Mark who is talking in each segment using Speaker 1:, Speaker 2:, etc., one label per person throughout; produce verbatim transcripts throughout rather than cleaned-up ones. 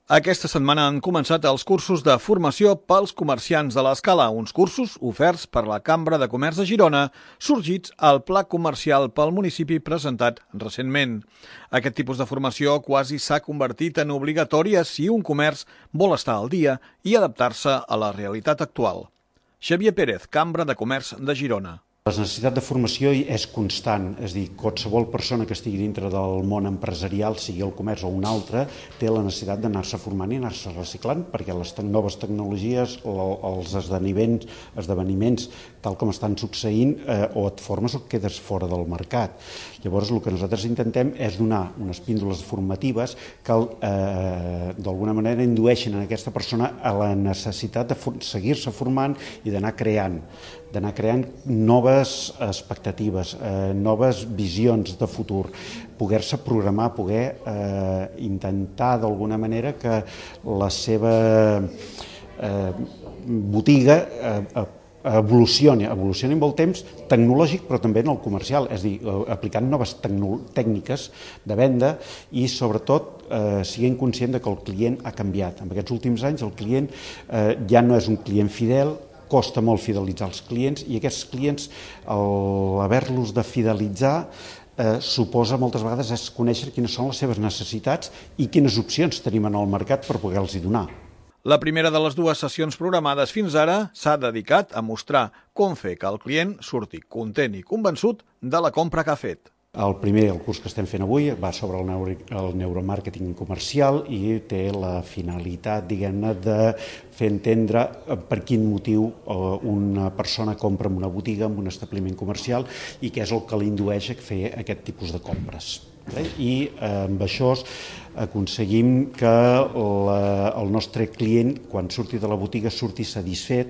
Speaker 1: Aquesta setmana han començat els cursos de formació pels comerciants de l'Escala, uns cursos oferts per la Cambra de Comerç de Girona, sorgits al Pla Comercial pel municipi presentat recentment. Aquest tipus de formació quasi s'ha convertit en obligatòria si un comerç vol estar al dia i adaptar-se a la realitat actual. Xavier Pérez, Cambra de Comerç de Girona.
Speaker 2: La necessitat de formació és constant, és a dir, qualsevol persona que estigui dintre del món empresarial, sigui el comerç o un altre, té la necessitat d'anar-se formant i anar-se reciclant, perquè les noves tecnologies, els esdeveniments, esdeveniments tal com estan succeint, eh, o et formes o et quedes fora del mercat. Llavors, el que nosaltres intentem és donar unes píndoles formatives que eh, d'alguna manera indueixen a aquesta persona a la necessitat de seguir-se formant i d'anar creant, d'anar creant noves expectatives, eh, noves visions de futur, poder-se programar, poder eh, intentar d'alguna manera que la seva eh, botiga eh, evolucioni, evolucioni amb el temps tecnològic però també en el comercial, és a dir, aplicant noves tècniques de venda i sobretot eh, siguent conscient de que el client ha canviat. En aquests últims anys el client eh, ja no és un client fidel, costa molt fidelitzar els clients i aquests clients, al haver-los de fidelitzar, eh, suposa moltes vegades és conèixer quines són les seves necessitats i quines opcions tenim en el mercat per poder-los donar.
Speaker 1: La primera de les dues sessions programades fins ara s'ha dedicat a mostrar com fer que el client surti content i convençut de la compra que ha fet.
Speaker 2: El primer, el curs que estem fent avui, va sobre el, neuro, el neuromàrqueting comercial i té la finalitat, diguem-ne, de fer entendre per quin motiu una persona compra en una botiga, en un establiment comercial i què és el que l'indueix a fer aquest tipus de compres. I amb això aconseguim que la, el nostre client, quan surti de la botiga, surti satisfet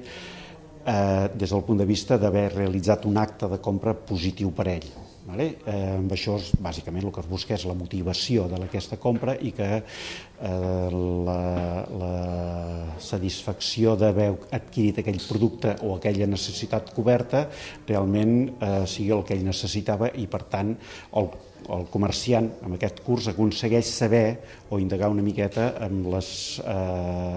Speaker 2: eh, des del punt de vista d'haver realitzat un acte de compra positiu per ell. Vale? Eh, amb això, bàsicament, el que es busca és la motivació d'aquesta compra i que eh, la, la satisfacció d'haver adquirit aquell producte o aquella necessitat coberta realment eh, sigui el que ell necessitava i, per tant, el, el comerciant amb aquest curs aconsegueix saber o indagar una miqueta amb les eh,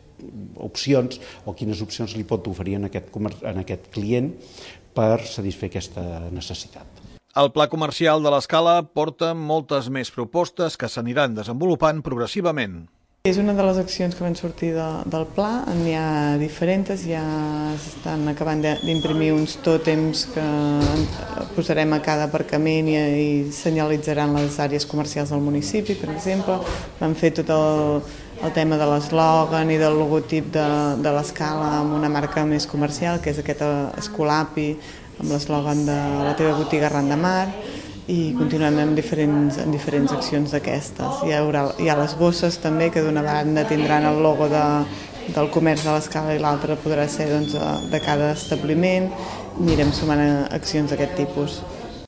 Speaker 2: opcions o quines opcions li pot oferir en aquest, en aquest client per satisfer aquesta necessitat.
Speaker 1: El Pla Comercial de l'Escala porta moltes més propostes que s'aniran desenvolupant progressivament.
Speaker 3: És una de les accions que van sortir de, del pla, n'hi ha diferents, ja estan acabant d'imprimir uns tòtems que posarem a cada aparcament i, i senyalitzaran les àrees comercials del municipi, per exemple. Vam fer tot el, el tema de l'eslògan i del logotip de, de l'Escala amb una marca més comercial, que és aquest Escolapi, amb l'eslògan de la teva botiga arran de mar, i continuem amb diferents, amb diferents accions d'aquestes. Hi haurà, hi ha les bosses també, que d'una banda tindran el logo de, del comerç de l'Escala i l'altra podrà ser doncs, de cada establiment. Anirem sumant accions d'aquest tipus.